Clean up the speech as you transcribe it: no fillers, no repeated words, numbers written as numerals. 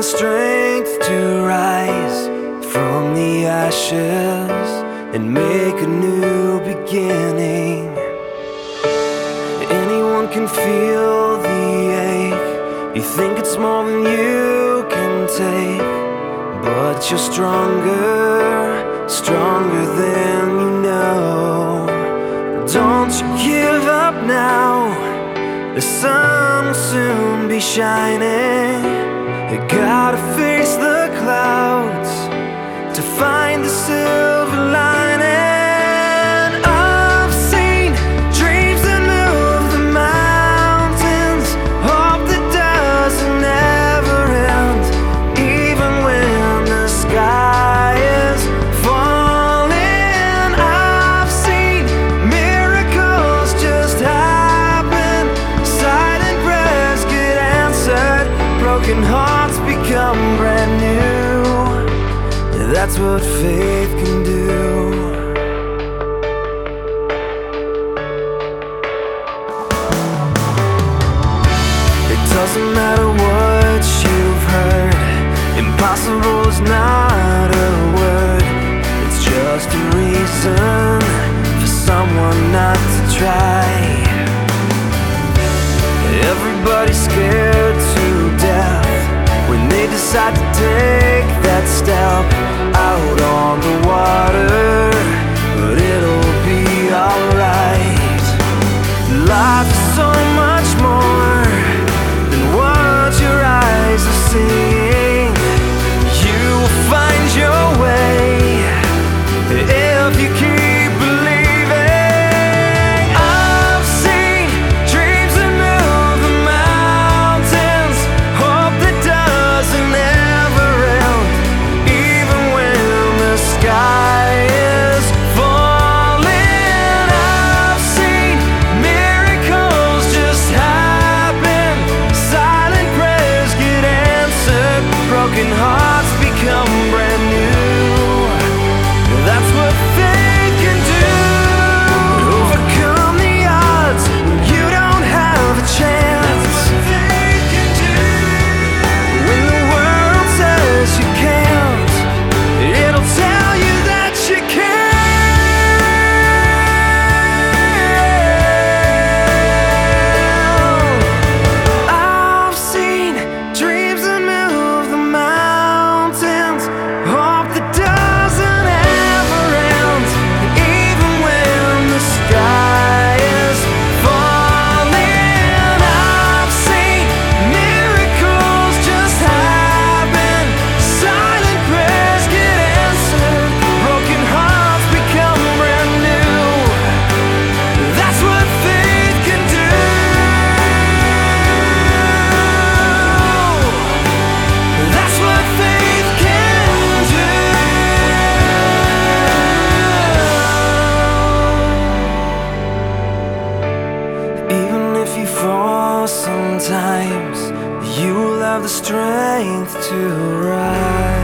strength to rise from the ashes and make a new beginning. Anyone can feel the ache. You think it's more than you can take, but you're stronger, stronger than you know. Don't you give up now. The sun will soon be shining. You gotta face the clouds to find the silver lining. I've seen dreams that move the mountains, hope that doesn't ever end, even when the sky is falling. I've seen miracles just happen, silent prayers get answered, broken hearts become brand new. That's what faith can do. It doesn't matter what you've heard, impossible is not a word. It's just a reason for someone not to try. Everybody's scared to death when they decide to take that step out on the water, but it'll be alright. Life is so much more than what your eyes are seeing. You will find your way if you keep believing. I've seen dreams that move the mountains, hope that doesn't ever end, even when the sky is falling. I've seen miracles just happen, silent prayers get answered, broken hearts become brand new. That's what faith can do. Overcome the odds when you don't have a chance. Faith can do. When the world says you can't, it'll tell you that you can. I've seen dreams that move the mountains, hope that doesn't ever end, even when the sky is falling. I've seen miracles just happen, silent prayers get answered, broken hearts become brand new. That's what faith can do. That's what faith can do. Even if you fall sometimes, you will have the strength to rise.